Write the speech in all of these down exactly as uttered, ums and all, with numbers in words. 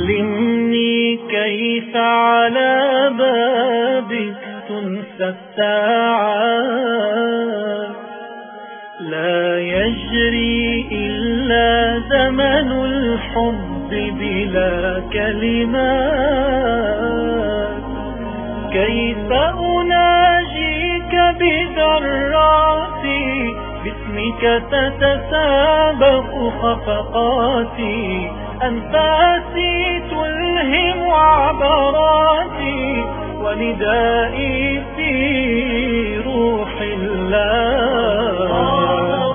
علمني كيف على بابك تنسى الساعات، لا يجري إلا زمن الحب بلا كلمات. كيف أناجيك بذراتي، باسمك تتسابق خفقاتي، أنفاسي تلهم عبراتي، وندائي في روح الله.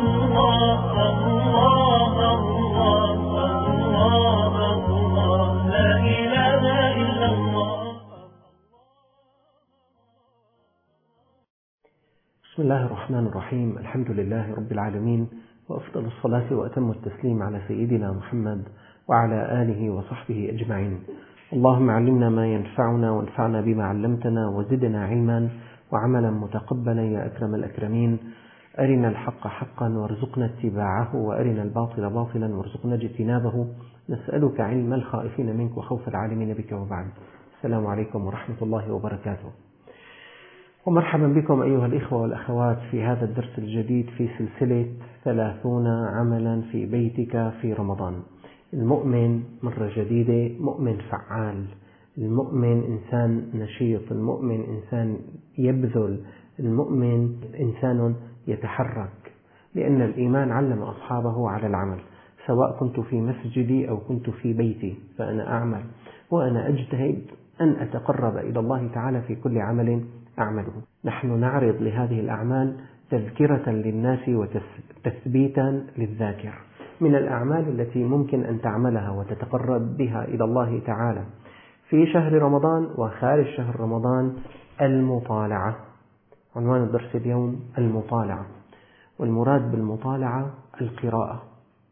بسم الله الرحمن الرحيم. الحمد لله رب العالمين، وأفضل الصلاة وأتم التسليم على سيدنا محمد وعلى آله وصحبه أجمعين. اللهم علمنا ما ينفعنا وانفعنا بما علمتنا وزدنا علما وعملا متقبلا يا أكرم الأكرمين. أرنا الحق حقا وارزقنا اتباعه، وأرنا الباطل باطلا وارزقنا اجتنابه. نسألك علم الخائفين منك وخوف العالمين بك، وبعد. السلام عليكم ورحمة الله وبركاته، ومرحبا بكم أيها الإخوة والأخوات في هذا الدرس الجديد في سلسلة ثلاثون عملا في بيتك في رمضان. المؤمن مرة جديدة مؤمن فعال، المؤمن إنسان نشيط، المؤمن إنسان يبذل، المؤمن إنسان يتحرك، لأن الإيمان علم أصحابه على العمل. سواء كنت في مسجدي أو كنت في بيتي فأنا أعمل، وأنا أجتهد أن أتقرب إلى الله تعالى في كل عمل أعمله. نحن نعرض لهذه الأعمال تذكرة للناس وتثبيتا للذاكر. من الأعمال التي ممكن أن تعملها وتتقرب بها إلى الله تعالى في شهر رمضان وخارج شهر رمضان المطالعة. عنوان الدرس اليوم المطالعة، والمراد بالمطالعة القراءة.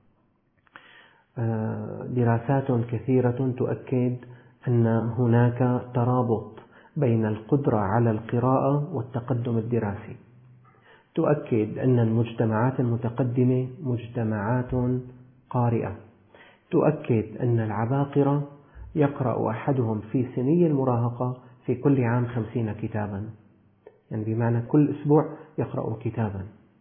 دراسات كثيرة تؤكد أن هناك ترابط بين القدرة على القراءة والتقدم الدراسي. تؤكد أن المجتمعات المتقدمة مجتمعات قارئة. تؤكد أن العباقرة يقرأ أحدهم في سني المراهقة في كل عام خمسين كتابا، يعني بمعنى كل أسبوع يقرأ كتابا.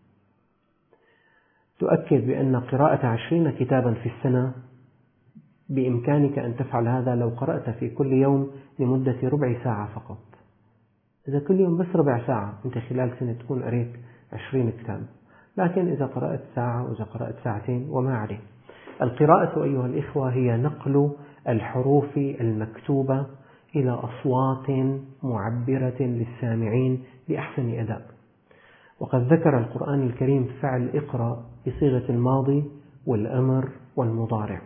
تؤكد بأن قراءة عشرين كتابا في السنة بإمكانك أن تفعل هذا لو قرأت في كل يوم لمدة ربع ساعة فقط. إذا كل يوم بس ربع ساعة أنت خلال سنة تكون قرأت عشرين كتاب، لكن إذا قرأت ساعة وإذا قرأت ساعتين وما عليه. القراءة أيها الإخوة هي نقل الحروف المكتوبة إلى أصوات معبرة للسامعين بأحسن أداء. وقد ذكر القرآن الكريم فعل اقرأ بصيغة الماضي والأمر والمضارع.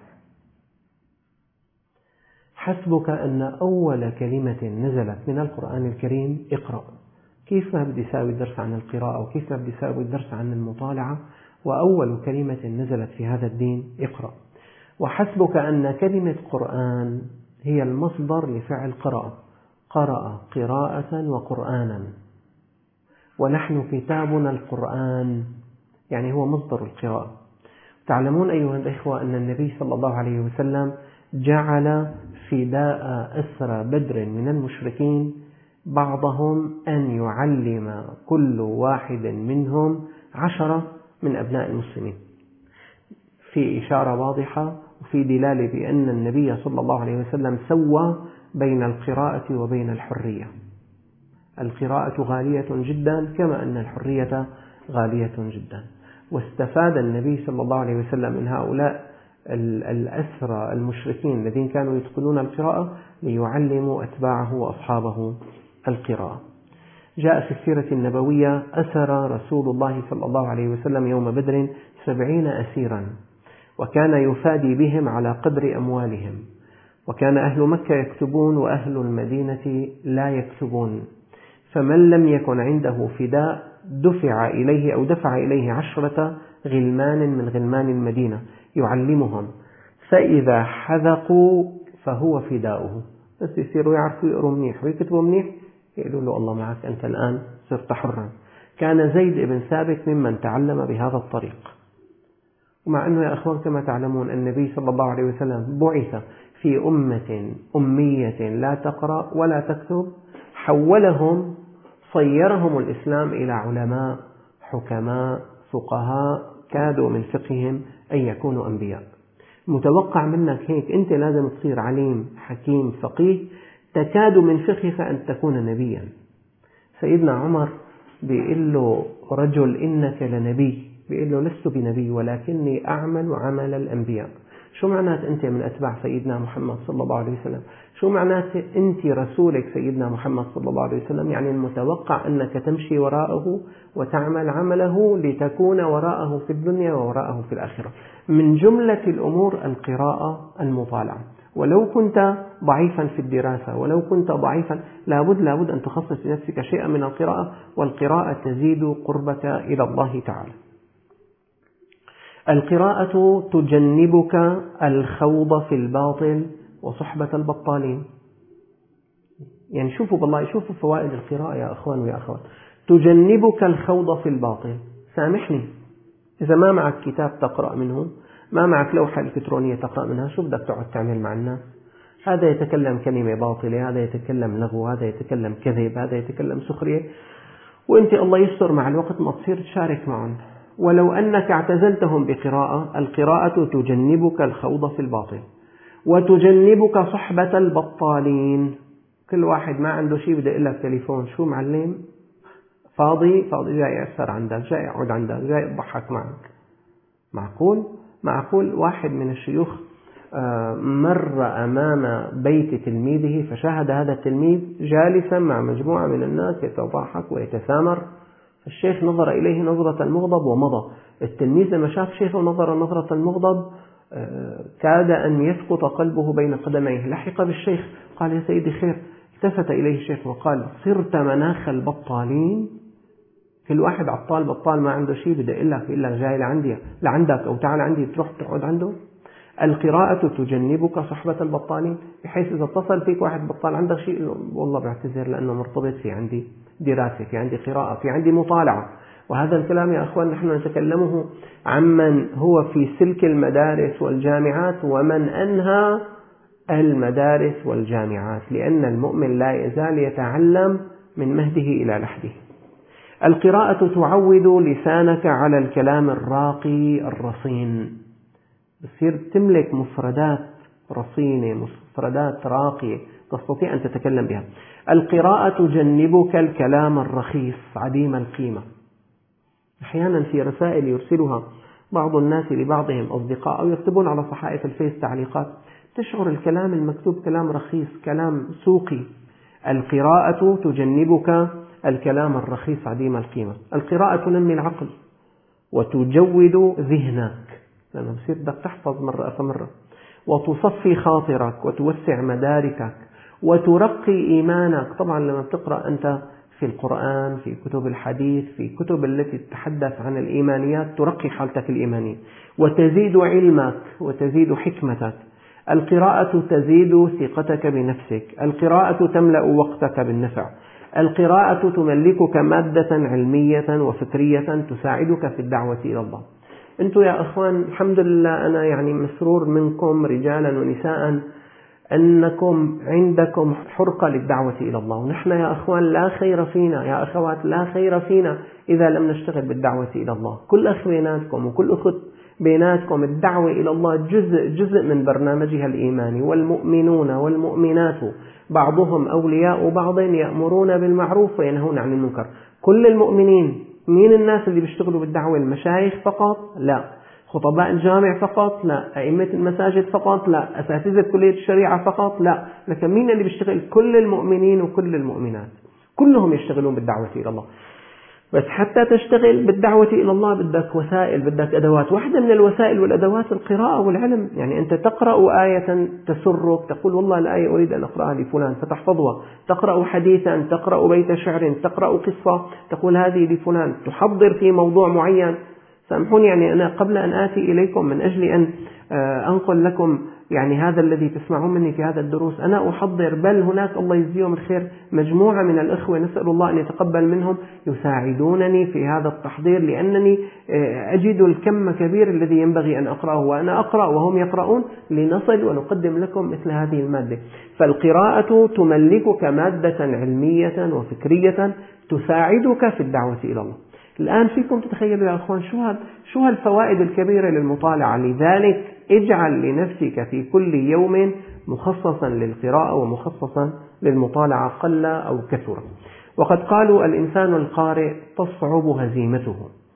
حسبك أن أول كلمة نزلت من القرآن الكريم اقرأ. كيف ما بدي أساوي الدرس عن القراءة وكيف ما بدي أساوي الدرس عن المطالعة، وأول كلمة نزلت في هذا الدين اقرأ. وحسبك أن كلمة قرآن هي المصدر لفعل قرأ، قرأ قراءة وقرآنا، ونحن كتابنا القرآن، يعني هو مصدر القراءة. تعلمون أيها الإخوة أن النبي صلى الله عليه وسلم جعل فداء أسرى بدر من المشركين بعضهم أن يعلم كل واحد منهم عشرة من أبناء المسلمين، في إشارة واضحة وفي دلالة بأن النبي صلى الله عليه وسلم سوى بين القراءة وبين الحرية. القراءة غالية جدا كما أن الحرية غالية جدا. واستفاد النبي صلى الله عليه وسلم من هؤلاء الأسرى المشركين الذين كانوا يتقنون القراءة ليعلموا أتباعه وأصحابه القراءة. جاء في السيرة النبوية أسر رسول الله صلى الله عليه وسلم يوم بدر سبعين أسيرا، وكان يفادي بهم على قدر أموالهم، وكان أهل مكة يكتبون وأهل المدينة لا يكتبون، فمن لم يكن عنده فداء دفع إليه أو دفع إليه عشرة غلمان من غلمان المدينة يعلمهم، فإذا حذقوا فهو فداؤه. بس يصيروا يعرفوا يقروا منيح ويكتبوا منيح يقولوا له الله معك، أنت الآن صرت حرا. كان زيد بن ثابت ممن تعلم بهذا الطريق. ومع أنه يا أخوان كما تعلمون النبي صلى الله عليه وسلم بعث في أمة أمية لا تقرأ ولا تكتب حولهم صيرهم الإسلام إلى علماء حكماء فقهاء كادوا من فقههم أن يكونوا أنبياء. متوقع منك هيك أنت لازم تصير عليم حكيم فقيه تكاد من فقهك أن تكون نبيا. سيدنا عمر بيقول له رجل إنك لنبي، بيقول له لست بنبي ولكني أعمل عمل الأنبياء. شو معنات أنت من أتباع سيدنا محمد صلى الله عليه وسلم؟ شو معنات أنت رسولك سيدنا محمد صلى الله عليه وسلم؟ يعني المتوقع أنك تمشي وراءه وتعمل عمله لتكون وراءه في الدنيا ووراءه في الآخرة. من جملة الأمور القراءة المطالعة، ولو كنت ضعيفا في الدراسة ولو كنت ضعيفا لابد لابد أن تخصص لنفسك شيئا من القراءة، والقراءة تزيد قربك إلى الله تعالى. القراءة تجنبك الخوض في الباطل وصحبة البطالين. يعني شوفوا بالله شوفوا فوائد القراءة يا أخوان ويا أخوات. تجنبك الخوض في الباطل. سامحني إذا ما معك كتاب تقرأ منه، ما معك لوحة إلكترونية تقرأ منها، شو بدك تقعد تعمل مع الناس؟ هذا يتكلم كلمة باطلة، هذا يتكلم لغو، هذا يتكلم كذب، هذا يتكلم سخرية، وأنت الله يستر مع الوقت ما تصير تشارك معهم. ولو أنك اعتزلتهم بقراءة، القراءة تجنبك الخوض في الباطل وتجنبك صحبة البطالين. كل واحد ما عنده شيء بده يقول لك تليفون، شو معلم؟ فاضي فاضي جاي يأثر عندك، جاي يقعد عندك، جاي يضحك معك. معقول؟ معقول واحد من الشيوخ مر أمام بيت تلميذه فشاهد هذا التلميذ جالسا مع مجموعة من الناس يتضاحك ويتسامر، الشيخ نظر إليه نظرة المغضب ومضى. التلميذ لما شاف شيخه نظر نظرة المغضب كاد أن يسقط قلبه بين قدميه. لحق بالشيخ قال يا سيدي خير، التفت إليه الشيخ وقال صرت مناخ البطالين. كل واحد عطال بطال ما عنده شيء بده يقول لك إلا جاي لعندي لعندك أو تعال عندي تروح تقعد عنده. القراءة تجنبك صحبة البطالين، بحيث إذا اتصل فيك واحد بطال عندك شيء والله بعتذر لأنه مرتبط في عندي دراسة، في عندي قراءة، في عندي مطالعة. وهذا الكلام يا أخوان نحن نتكلمه عمن هو في سلك المدارس والجامعات ومن أنهى المدارس والجامعات، لأن المؤمن لا يزال يتعلم من مهده إلى لحده. القراءة تعود لسانك على الكلام الراقي الرصين، بصير تملك مفردات رصينة مفردات راقية تستطيع أن تتكلم بها. القراءة تجنبك الكلام الرخيص عديم القيمة. أحيانا في رسائل يرسلها بعض الناس لبعضهم أصدقاء أو يكتبون على صحائف الفيس تعليقات تشعر الكلام المكتوب كلام رخيص كلام سوقي. القراءة تجنبك الكلام الرخيص عديم القيمة. القراءة تنمي العقل وتجود ذهنك، لأنه بصير بدك تحفظ مرة فمرة، وتصفي خاطرك وتوسع مداركك وترقي إيمانك. طبعا لما بتقرأ أنت في القرآن في كتب الحديث في كتب التي تتحدث عن الإيمانيات ترقي حالتك الإيمانية وتزيد علمك وتزيد حكمتك. القراءة تزيد ثقتك بنفسك. القراءة تملأ وقتك بالنفع. القراءة تملكك مادة علمية وفكرية تساعدك في الدعوة إلى الله. أنتم يا أخوان الحمد لله أنا يعني مسرور منكم رجالا ونساء أنكم عندكم حرقة للدعوة إلى الله، ونحن يا أخوان لا خير فينا يا أخوات لا خير فينا إذا لم نشتغل بالدعوة إلى الله. كل أخ بيناتكم وكل أخت بيناتكم الدعوة إلى الله جزء جزء من برنامجها الإيماني. والمؤمنون والمؤمنات بعضهم أولياء بعض يأمرون بالمعروف وينهون عن المنكر. كل المؤمنين. مين الناس اللي بيشتغلوا بالدعوة؟ المشايخ فقط؟ لا. خطباء الجامع فقط؟ لا. أئمة المساجد فقط؟ لا. أساتذة كلية الشريعة فقط؟ لا. لكن مين اللي بيشتغل؟ كل المؤمنين وكل المؤمنات كلهم يشتغلون بالدعوة إلى الله. بس حتى تشتغل بالدعوة إلى الله بدك وسائل بدك أدوات. واحدة من الوسائل والأدوات القراءة والعلم. يعني أنت تقرأ آية تسرك تقول والله الآية أريد أن أقرأها لفلان فتحفظها. تقرأ حديثا تقرأ بيت شعر تقرأ قصة تقول هذه لفلان. تحضر في موضوع معين. سامحوني يعني أنا قبل أن آتي إليكم من أجل أن أنقل لكم يعني هذا الذي تسمعون مني في هذا الدروس أنا أحضر، بل هناك الله يجزيهم الخير مجموعة من الإخوة نسأل الله أن يتقبل منهم يساعدونني في هذا التحضير، لأنني أجد الكم كبير الذي ينبغي أن أقرأه وأنا أقرأ وهم يقرؤون لنصل ونقدم لكم مثل هذه المادة. فالقراءة تملكك مادة علمية وفكرية تساعدك في الدعوة إلى الله. الآن فيكم تتخيلوا يا أخوان شو شو هالفوائد الكبيرة للمطالعة. لذلك اجعل لنفسك في كل يوم مخصصا للقراءة ومخصصا للمطالعة قل أو كثر. وقد قالوا الإنسان القارئ تصعب هزيمته،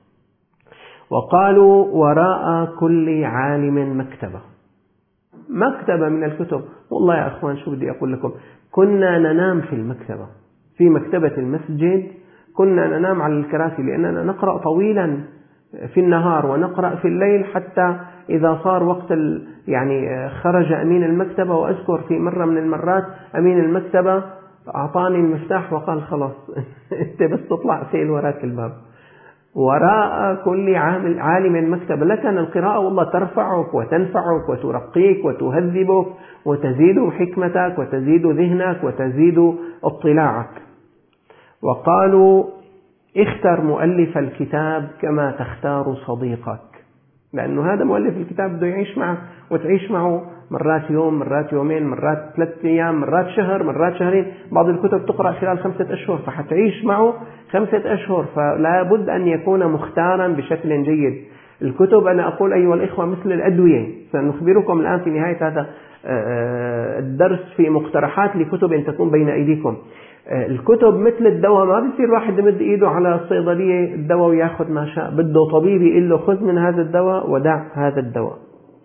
وقالوا وراء كل عالم مكتبة، مكتبة من الكتب. والله يا أخوان شو بدي أقول لكم، كنا ننام في المكتبة، في مكتبة المسجد كنا ننام على الكراسي، لأننا نقرأ طويلا في النهار ونقرأ في الليل، حتى إذا صار وقت يعني خرج أمين المكتبة. وأذكر في مرة من المرات أمين المكتبة أعطاني المفتاح وقال خلاص أنت بس تطلع سيل وراك الباب. وراء كل عالم مكتبة. لكن القراءة والله ترفعك وتنفعك وترقيك وتهذبك وتزيد حكمتك وتزيد ذهنك وتزيد اطلاعك. وقالوا اختر مؤلف الكتاب كما تختار صديقك، لأنه هذا مؤلف الكتاب بده يعيش معك وتعيش معه مرات يوم، مرات يومين، مرات ثلاثة أيام، مرات شهر، مرات شهرين. بعض الكتب تقرأ خلال خمسة أشهر، فحتعيش معه خمسة أشهر، فلا بد أن يكون مختارا بشكل جيد. الكتب أنا أقول أيها الإخوة مثل الأدوية، سنخبركم الآن في نهاية هذا الدرس في مقترحات لكتب تكون بين أيديكم. الكتب مثل الدواء، ما بيصير واحد يمد ايده على الصيدلية الدواء وياخذ ما شاء، بده طبيب يقول له خذ من هذا الدواء ودع هذا الدواء.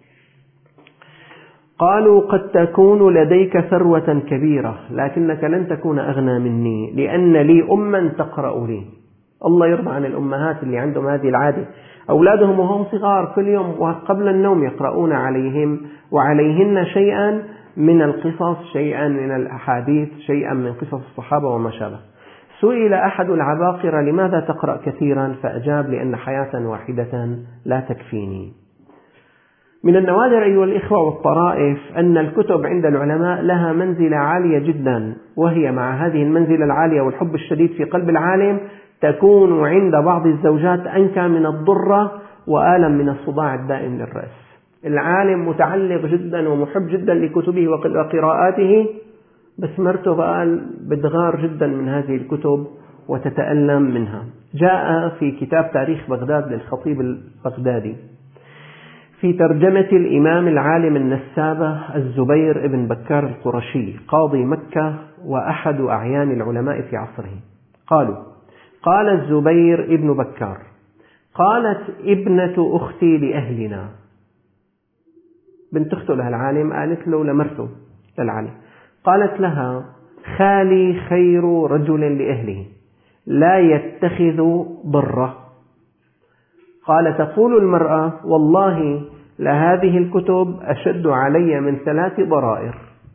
قالوا قد تكون لديك ثروة كبيرة لكنك لن تكون أغنى مني، لأن لي أما تقرأ لي. الله يرضى عن الأمهات اللي عندهم هذه العادة، أولادهم وهم صغار كل يوم وقبل النوم يقرؤون عليهم وعليهن شيئا من القصص، شيئا من الأحاديث، شيئا من قصص الصحابة وما شابه. سئل أحد العباقرة لماذا تقرأ كثيرا؟ فأجاب لأن حياة واحدة لا تكفيني. من النوادر أيها الإخوة والطرائف أن الكتب عند العلماء لها منزلة عالية جدا، وهي مع هذه المنزلة العالية والحب الشديد في قلب العالم تكون عند بعض الزوجات أنكى من الضرة وآلم من الصداع الدائم للرأس. العالم متعلق جدا ومحب جدا لكتبه وقراءاته، بس مرته بقى بتغار جدا من هذه الكتب وتتألم منها. جاء في كتاب تاريخ بغداد للخطيب البغدادي في ترجمة الإمام العالم النسابة الزبير ابن بكار القرشي قاضي مكة وأحد أعيان العلماء في عصره. قالوا قال الزبير ابن بكار قالت ابنة أختي لأهلنا، بنت أخته لها العالم قالت له لمرته للعالم، قالت لها خالي خير رجل لأهله لا يتخذ ضرة. قال تقول المرأة والله لهذه الكتب أشد علي من ثلاث ضرائر.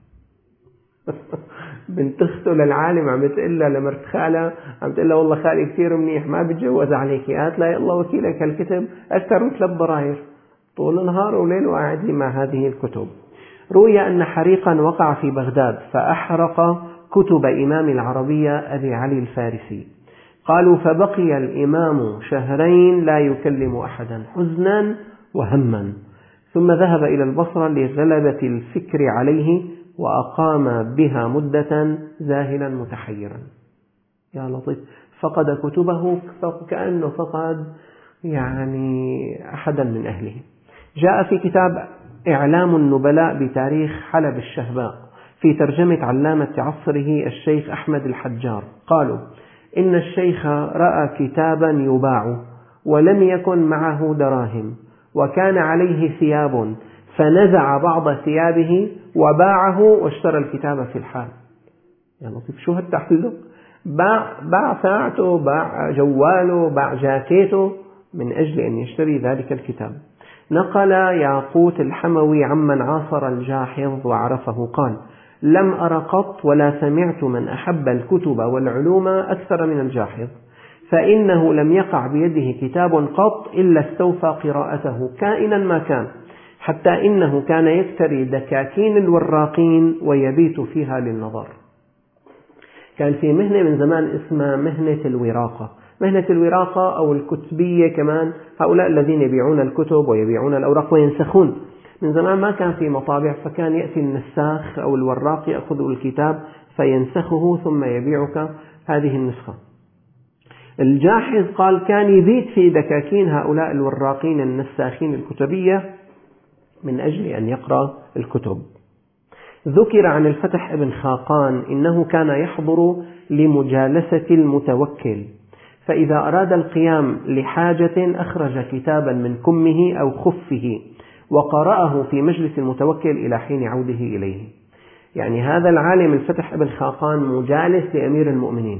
بنت أخته للعالم عم تقول لها لمرت خالها، عم تقول لها والله خالي كثير منيح ما بتجوز عليك، قالت لا الله وكيلك هالكتب أكثر من ثلاث ضرائر، طول نهار وليل وقاعدين مع هذه الكتب. روي أن حريقا وقع في بغداد فأحرق كتب إمام العربية أبي علي الفارسي. قالوا فبقي الإمام شهرين لا يكلم أحدا حزنا وهما، ثم ذهب إلى البصرة لغلبة الفكر عليه وأقام بها مدة زاهلا متحيرا. يا لطيف، فقد كتبه كأنه فقد يعني أحدا من أهله. جاء في كتاب إعلام النبلاء بتاريخ حلب الشهباء في ترجمة علامة عصره الشيخ أحمد الحجار قالوا إن الشيخ رأى كتابا يباع ولم يكن معه دراهم وكان عليه ثياب، فنزع بعض ثيابه وباعه واشترى الكتاب في الحال. يا لطيف شو هالتعلق، باع, باع ساعته، باع جواله، باع جاكيته من أجل أن يشتري ذلك الكتاب. نقل ياقوت الحموي عمن عاصر الجاحظ وعرفه قال لم أر قط ولا سمعت من أحب الكتب والعلوم أكثر من الجاحظ، فإنه لم يقع بيده كتاب قط إلا استوفى قراءته كائنا ما كان، حتى إنه كان يكتري دكاكين الوراقين ويبيت فيها للنظر. كان في مهنة من زمان اسمها مهنة الوراقة. مهنة الوراقة أو الكتبية كمان، هؤلاء الذين يبيعون الكتب ويبيعون الأوراق وينسخون. من زمان ما كان في مطابع، فكان يأتي النساخ أو الوراق يأخذ الكتاب فينسخه ثم يبيعك هذه النسخة. الجاحظ قال كان يبيت في دكاكين هؤلاء الوراقين النساخين الكتبية من أجل أن يقرأ الكتب. ذكر عن الفتح ابن خاقان إنه كان يحضر لمجالسة المتوكل، فإذا أراد القيام لحاجة أخرج كتابا من كمه أو خفه وقرأه في مجلس المتوكل إلى حين عوده إليه. يعني هذا العالم الفتح ابن خاقان مجالس لأمير المؤمنين،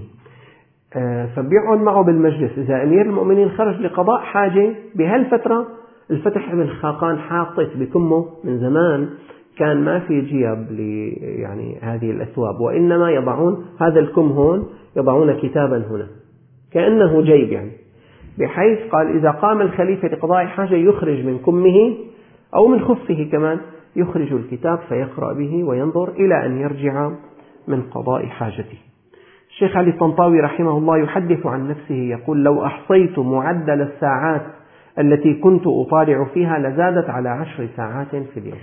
فبيقعد معه بالمجلس. إذا أمير المؤمنين خرج لقضاء حاجة بهالفترة، الفتح ابن خاقان حاطط بكمه من زمان، كان ما في جيب ل يعني هذه الأثواب، وإنما يضعون هذا الكم هون، يضعون كتابا هنا كأنه جيب، يعني بحيث قال إذا قام الخليفة لقضاء حاجة يخرج من كمه أو من خفه كمان، يخرج الكتاب فيقرأ به وينظر إلى أن يرجع من قضاء حاجته. الشيخ علي الطنطاوي رحمه الله يحدث عن نفسه يقول: لو أحصيت معدل الساعات التي كنت أطالع فيها لزادت على عشر ساعات في اليوم.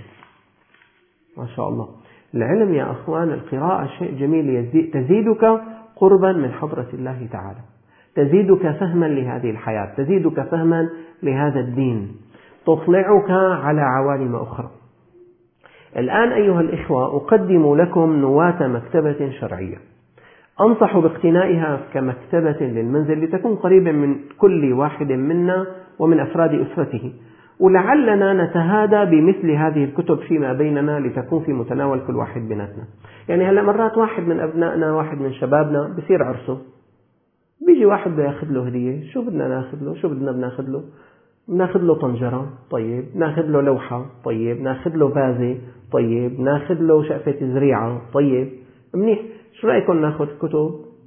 ما شاء الله. العلم يا أخوان، القراءة شيء جميل، تزيدك قربا من حضرة الله تعالى، تزيدك فهما لهذه الحياة، تزيدك فهما لهذا الدين، تطلعك على عوالم أخرى. الآن أيها الإخوة أقدم لكم نواة مكتبة شرعية، أنصح باقتنائها كمكتبة للمنزل لتكون قريبا من كل واحد منا ومن أفراد أسرته، ولعلنا نتهادى بمثل هذه الكتب فيما بيننا لتكون في متناول كل واحد بيناتنا. يعني هلا مرات واحد من أبنائنا، واحد من شبابنا بصير عرسه، بيجي واحد بده ياخذ له هدية، شو بدنا ناخذ له؟ شو بدنا بناخذ له؟ بناخذ له طنجرة، طيب، ناخذ له لوحة، طيب، ناخذ له فازة، طيب، ناخذ له شقفة زريعة، طيب، منيح. شو رأيكم ناخذ كتب؟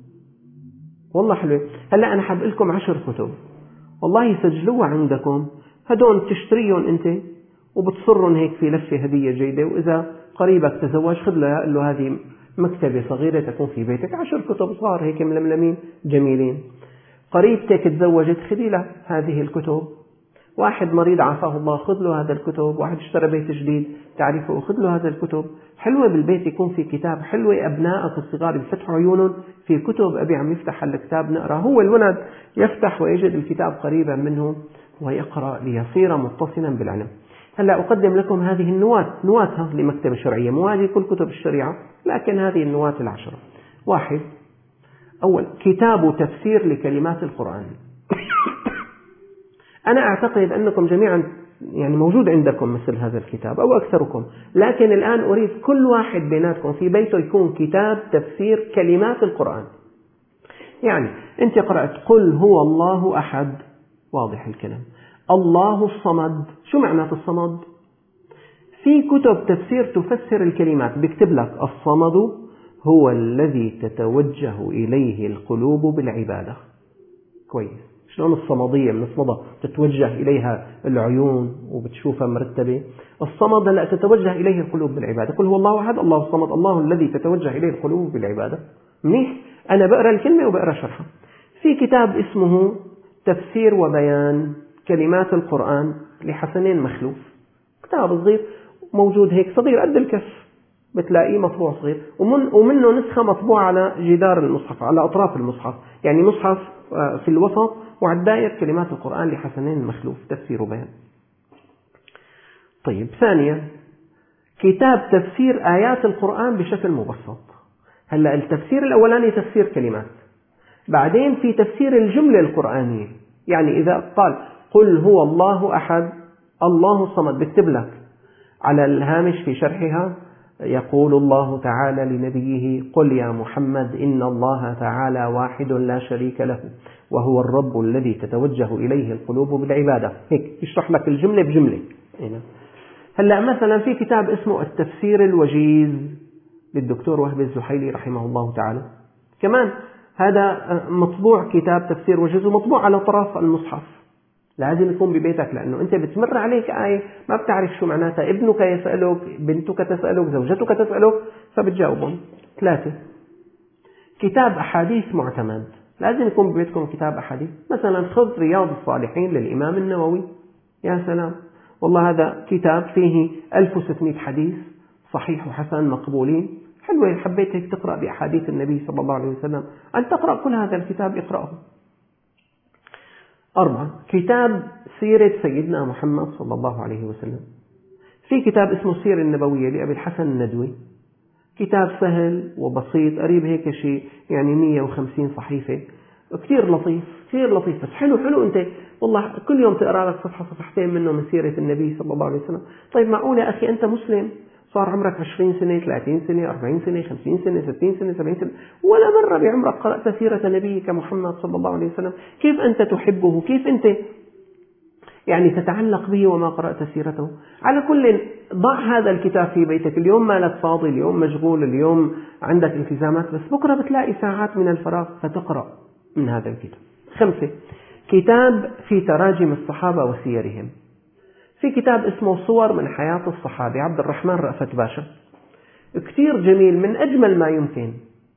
والله حلوة. هلا أنا حاب لكم عشر كتب، والله سجلوها عندكم، هدول تشتريهم أنت وبتصرهم هيك في لفة هدية جيدة، وإذا قريبك تزوج خذ له قل له هذه مكتبة صغيرة تكون في بيتك، عشر كتب صغار هيك ململمين جميلين. قريبتك تزوجت خذي له هذه الكتب. واحد مريض عافاه الله خذ له هذا الكتب. واحد اشترى بيت جديد تعرفه خذ له هذا الكتب. حلوة بالبيت يكون في كتاب، حلوة أبنائك الصغار يفتحوا عيونهم في كتب. أبي عم يفتح الكتاب نقرأ، هو الولد يفتح ويجد الكتاب قريبا منه ويقرأ ليصير متصلا بالعلم. هلا أقدم لكم هذه النواة، نواة لمكتبة شرعية، مو هذه كل كتب الشريعة، لكن هذه النواة العشرة. واحد، أول كتاب تفسير لكلمات القرآن. أنا أعتقد أنكم جميعا يعني موجود عندكم مثل هذا الكتاب أو أكثركم، لكن الآن أريد كل واحد بيناتكم في بيته يكون كتاب تفسير كلمات القرآن. يعني أنت قرأت قل هو الله أحد، واضح الكلام، الله الصمد، شو معنى الصمد؟ في كتب تفسير تفسر الكلمات بيكتب لك الصمد هو الذي تتوجه إليه القلوب بالعبادة. كويس. شلون الصمدية من الصمدة تتوجه إليها العيون وبتشوفها مرتبة؟ الصمد لا تتوجه إليه القلوب بالعبادة. قل هو الله أحد الله الصمد الله الذي تتوجه إليه القلوب بالعبادة. منيح. أنا بقرأ الكلمة وبقرأ شرحها. في كتاب اسمه تفسير وبيان كلمات القرآن لحسنين مخلوف، كتاب صغير موجود هيك صغير قد الكف، بتلاقيه مطبوع صغير، ومن ومنه نسخة مطبوعة على جدار المصحف، على أطراف المصحف، يعني مصحف في الوسط وعلى الدائر كلمات القرآن لحسنين مخلوف تفسير وبيان. طيب، ثانيا كتاب تفسير آيات القرآن بشكل مبسط. هلا التفسير الأولاني تفسير كلمات، بعدين في تفسير الجملة القرآنية. يعني إذا قال قل هو الله أحد الله الصمد، بكتب لك على الهامش في شرحها يقول الله تعالى لنبيه قل يا محمد إن الله تعالى واحد لا شريك له وهو الرب الذي تتوجه إليه القلوب بالعبادة. هيك يشرح لك الجملة بجملة. هلأ مثلا في كتاب اسمه التفسير الوجيز للدكتور وهب الزحيلي رحمه الله تعالى، كمان هذا مطبوع كتاب تفسير وجيز ومطبوع على طرف المصحف. لازم يكون ببيتك، لأنه أنت بتمر عليك آية ما بتعرف شو معناتها، ابنك يسألك، بنتك تسألك، زوجتك تسألك، فبتجاوبهم. ثلاثة، كتاب أحاديث معتمد. لازم يكون ببيتكم كتاب أحاديث، مثلا خذ رياض الصالحين للإمام النووي، يا سلام، والله هذا كتاب فيه ألف وستمائة حديث صحيح وحسن مقبولين، حلوة، حبيت هيك تقرأ بأحاديث النبي صلى الله عليه وسلم، أن تقرأ كل هذا الكتاب اقرأه. أربعة، كتاب سيرة سيدنا محمد صلى الله عليه وسلم. في كتاب اسمه السيرة النبوية لأبي الحسن الندوي، كتاب سهل وبسيط، قريب هيك شيء يعني مئة وخمسين صحيفة، كثير لطيف، كثير لطيف، بس حلو حلو أنت والله كل يوم تقرأ لك صفحة صفحتين منه من سيرة النبي صلى الله عليه وسلم. طيب معقولة أخي أنت مسلم صار عمرك عشرين سنة، ثلاثين سنة، أربعين سنة، خمسين سنة، ستين سنة، سبعين سنة، ولا مرة بعمرك قرأت سيرة نبيك محمد صلى الله عليه وسلم؟ كيف أنت تحبه؟ كيف أنت يعني تتعلق به وما قرأت سيرته؟ على كل، ضع هذا الكتاب في بيتك. اليوم مالك فاضي، اليوم مشغول، اليوم عندك التزامات، بس بكرة بتلاقي ساعات من الفراغ فتقرأ من هذا الكتاب. خمسة، كتاب في تراجم الصحابة وسيرهم. في كتاب اسمه صور من حياة الصحابة، عبد الرحمن رأفت باشا، كثير جميل، من أجمل ما يمكن.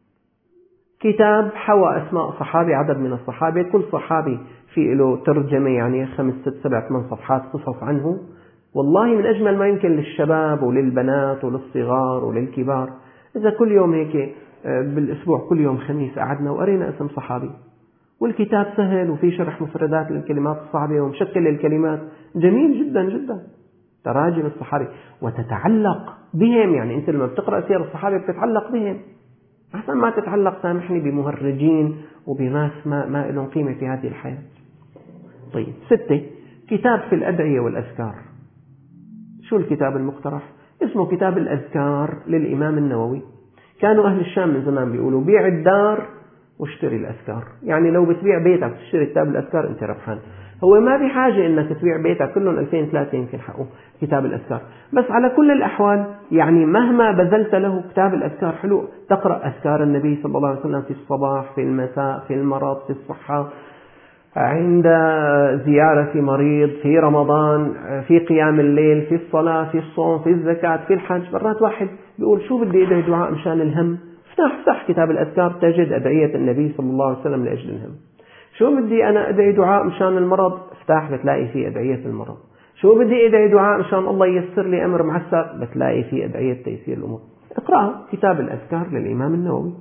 كتاب حوى أسماء صحابي، عدد من الصحابة، كل صحابي في له ترجمة، يعني خمس ست سبع ثمان صفحات قصص عنه، والله من أجمل ما يمكن للشباب وللبنات وللصغار وللكبار. إذا كل يوم هيك بالأسبوع كل يوم خميس قعدنا وقرينا اسم صحابي، والكتاب سهل وفي شرح مفردات للكلمات الصعبة ومشكل للكلمات، جميل جدا جدا. تراجم الصحابة وتتعلق بهم، يعني أنت لما بتقرأ سير الصحابة بتتعلق بهم، أحسن ما تتعلق سامحني بمهرجين وبناس ما, ما لهم قيمة في هذه الحياة. طيب ستة، كتاب في الأدعية والأذكار. شو الكتاب المقترح؟ اسمه كتاب الأذكار للإمام النووي. كانوا أهل الشام من زمان بيقولوا بيع الدار واشتري الأذكار، يعني لو بتبيع بيتك تشتري كتاب الأذكار أنت ربحان. هو ما بحاجة إنك تبيع بيتك كلهم ألفين ثلاثة يمكن حقه كتاب الأذكار، بس على كل الأحوال يعني مهما بذلت له كتاب الأذكار حلو. تقرأ أذكار النبي صلى الله عليه وسلم في الصباح، في المساء، في المرض، في الصحة، عند زيارة مريض، في رمضان، في قيام الليل، في الصلاة، في الصوم، في الزكاة، في الحج. مرات واحد بيقول شو بدي أدعي دعاء مشان الهم، افتح افتح كتاب الأذكار تجد أدعية النبي صلى الله عليه وسلم لأجل الهم. شو بدي أنا أدعي دعاء مشان المرض، افتح بتلاقي فيه أدعية المرض. شو بدي أدعي دعاء مشان الله ييسر لي أمر معسر، بتلاقي فيه أدعية تيسير الأمور. اقرأ كتاب الأذكار للإمام النووي.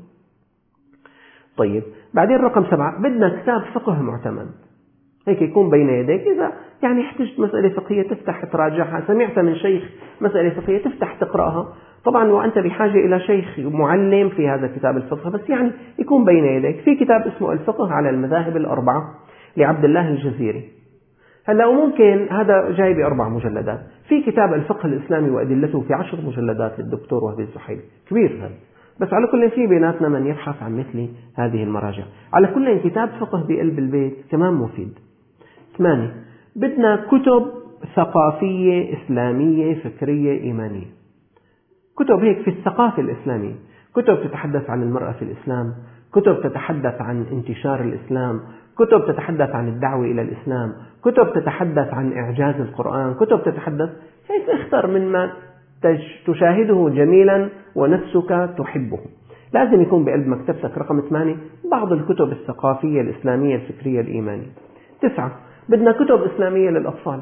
طيب بعدين رقم سبعة، بدنا كتاب فقه معتمد، هيك يكون بين يديك. إذا يعني احتجت مسألة فقهية تفتح تراجعها، سمعت من شيخ مسألة فقهية تفتح تقرأها، طبعا وأنت بحاجة إلى شيخ معلم في هذا كتاب الفقه، بس يعني يكون بين يديك. في كتاب اسمه الفقه على المذاهب الأربعة لعبد الله الجزيري. هلا وممكن هذا جاي بأربع مجلدات. في كتاب الفقه الإسلامي وأدلته في عشر مجلدات للدكتور وهبي الزحيلي، كبير هذا، بس على كل في بيناتنا من يبحث عن مثل هذه المراجع. على كل كتاب فقه بقلب البيت كمان مفيد. ثمانية، بدنا كتب ثقافية إسلامية فكرية إيمانية، كتب هيك في الثقافة الإسلامية، كتب تتحدث عن المرأة في الإسلام، كتب تتحدث عن انتشار الإسلام، كتب تتحدث عن الدعوة إلى الإسلام، كتب تتحدث عن إعجاز القرآن، كتب تتحدث هيك. اختر من ما تشاهده جميلا ونفسك تحبه. لازم يكون بقلب مكتبتك. رقم ثمانية، بعض الكتب الثقافية الإسلامية الفكرية الإيمانية. تسعة، بدنا كتب إسلامية للأطفال.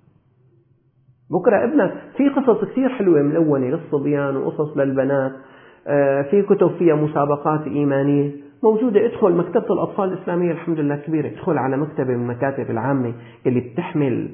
بكرة ابنك في قصص كثير حلوة ملونة للصبيان وقصص للبنات، في كتب فيها مسابقات إيمانية موجودة. ادخل مكتبة الأطفال الإسلامية الحمد لله كبيرة، ادخل على مكتبة من المكاتب العامة اللي بتحمل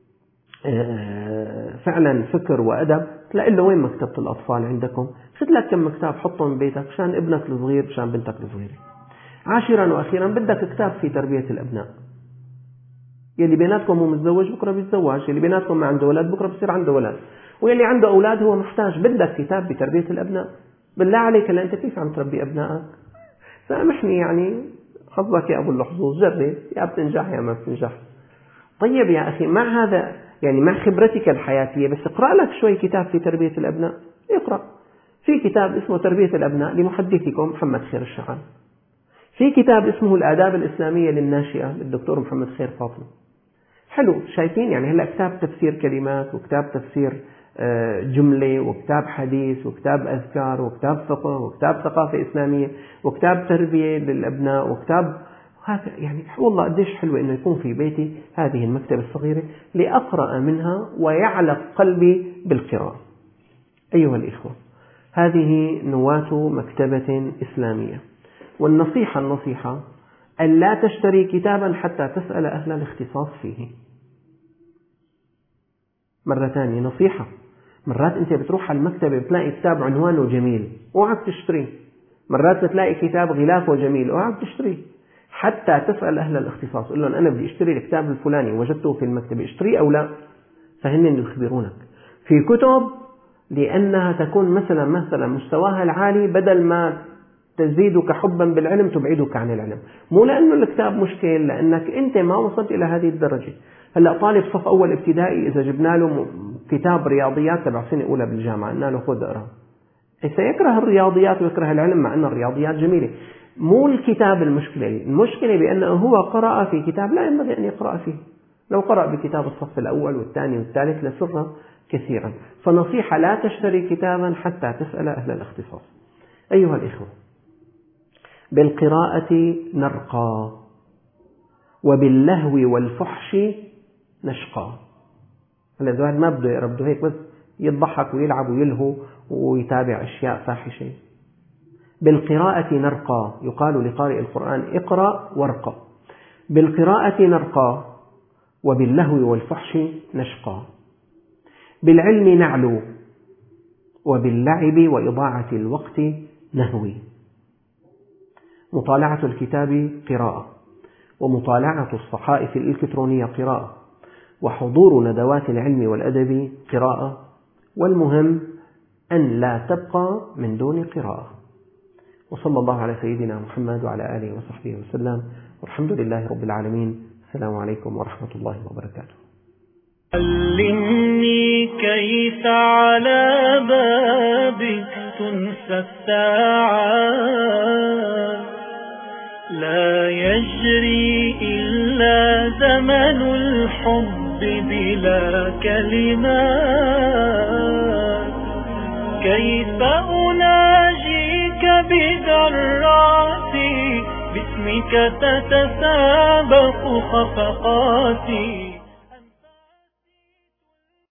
فعلا فكر وأدب، تلاقي له وين مكتبة الأطفال عندكم، خذ لك كم كتاب حطهم ببيتك مشان ابنك الصغير مشان بنتك الصغيرة. عاشرا وأخيرا، بدك كتاب في تربية الأبناء. يلي بيناتكم هو متزوج بكرة بيتزوج، يلي بيناتكم ما عنده أولاد بكرة بصير عنده أولاد، ويلي عنده أولاد هو محتاج. بدك كتاب بتربية الأبناء. بالله عليك هلا أنت كيف عم تربي أبنائك؟ سامحني يعني حظك يا أبو الحظوظ، جرب يا بتنجح يا ما بتنجح. طيب يا أخي مع هذا يعني مع خبرتك الحياتية بس اقرأ لك شوي كتاب في تربية الأبناء. اقرأ في كتاب اسمه تربية الأبناء لمحدثكم محمد خير الشعال. في كتاب اسمه الآداب الإسلامية للناشئة للدكتور محمد خير فاطمة. حلو، شايفين يعني هلأ كتاب تفسير كلمات، وكتاب تفسير جملة، وكتاب حديث، وكتاب أذكار، وكتاب فقه، وكتاب ثقافة إسلامية، وكتاب تربية للأبناء، وكتاب هذا. يعني والله قديش حلو إنه يكون في بيتي هذه المكتبة الصغيرة لأقرأ منها ويعلق قلبي بالقراءة. أيها الإخوة، هذه نواة مكتبة إسلامية. والنصيحة النصيحة أن لا تشتري كتابا حتى تسأل أهل الاختصاص فيه. مرة ثانية نصيحة، مرات أنت بتروح على المكتبة بتلاقي كتاب عنوانه جميل اوعك تشتريه، مرات بتلاقي كتاب غلافه جميل اوعك تشتريه، حتى تسأل أهل الاختصاص، قل لهم أنا بدي أشتري الكتاب الفلاني وجدته في المكتبة، اشتريه أو لا؟ فهن يخبرونك. في كتب لأنها تكون مثلا مثلا مستواها العالي، بدل ما تزيدك حبا بالعلم تبعدك عن العلم، مو لأنه الكتاب مشكل، لأنك أنت ما وصلت إلى هذه الدرجة. هلأ طالب صف أول ابتدائي إذا جبنا له كتاب رياضيات تبع سنة أولى بالجامعة قلنا له خذ اقرأ، سيكره الرياضيات ويكره العلم، مع أن الرياضيات جميلة. مو الكتاب المشكلة، المشكلة بأنه هو قرأ في كتاب لا ينبغي أن يقرأ فيه. لو قرأ بكتاب الصف الأول والثاني والثالث لسر كثيرا. فنصيحة لا تشتري كتابا حتى تسأل أهل الاختصاص. أيها الإخوة، بالقراءة نرقى، وباللهو والفحش نشقى. هلا الواحد ما بده يقرأ، بده هيك بس يضحك ويلعب ويلهو ويتابع أشياء فاحشة. بالقراءة نرقى، يقال لقارئ القرآن اقرأ وارقى. بالقراءة نرقى، وباللهو والفحش نشقى. بالعلم نعلو، وباللعب وإضاعة الوقت نهوي. مطالعة الكتاب قراءة، ومطالعة الصحائف الإلكترونية قراءة، وحضور ندوات العلم والأدب قراءة، والمهم أن لا تبقى من دون قراءة. وصلى الله على سيدنا محمد وعلى آله وصحبه وسلم، والحمد لله رب العالمين. السلام عليكم ورحمة الله وبركاته. علمني كيف على بابك تنسى الساعات، لا يجري إلا زمن الحب بلا كلمات. كيف أناجيك بدراتي، باسمك تتسابق خفقاتي.